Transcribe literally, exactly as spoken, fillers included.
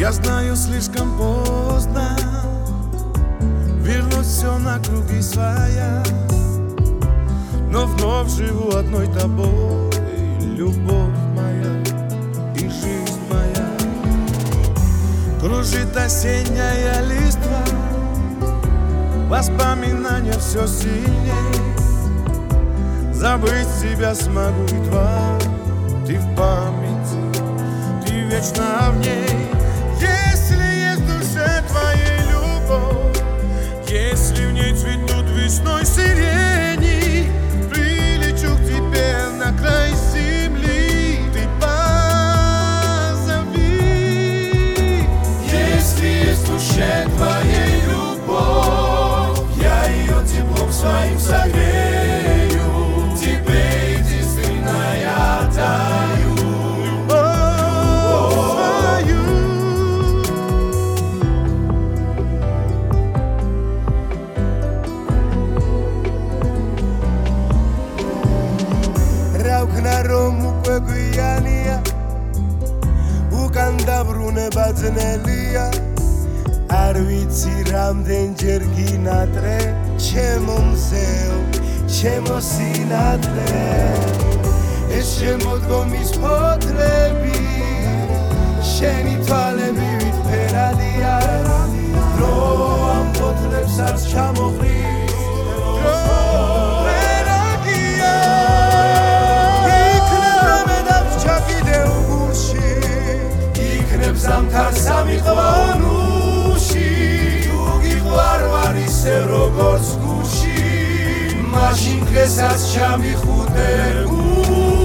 Я знаю, слишком поздно вернуть все на круги своя, но вновь живу одной тобой, любовь моя и жизнь моя. Кружит осенняя листва, воспоминания все сильней. Забыть тебя смогу едва, ты в памяти, ты вечно в ней. Если есть в душе твоей любовь, если в ней цветут весной сирени, прилечу к тебе на край земли, ты позови. Если есть в душе твоей любовь, я ее теплом своим согрею, тебе единственно я даю любовь свою. Rauknaromu kweguyania ukandabrune badzenelia arvitsi ramden jer ginatre chemo mzeo chemo sinatre es chemo dgomis potrები შენი თვალები ვიტფერადია დრო ამ პოტრებს არც ჩამოხრის ვერაგია იქნება მედავჭა კიდევ გულში იქნებ ზამთარ სამიყვანუში თუ გიყვარ ვარ ისე როგორც გულში მაშინ დღესაც ჩამიხუტე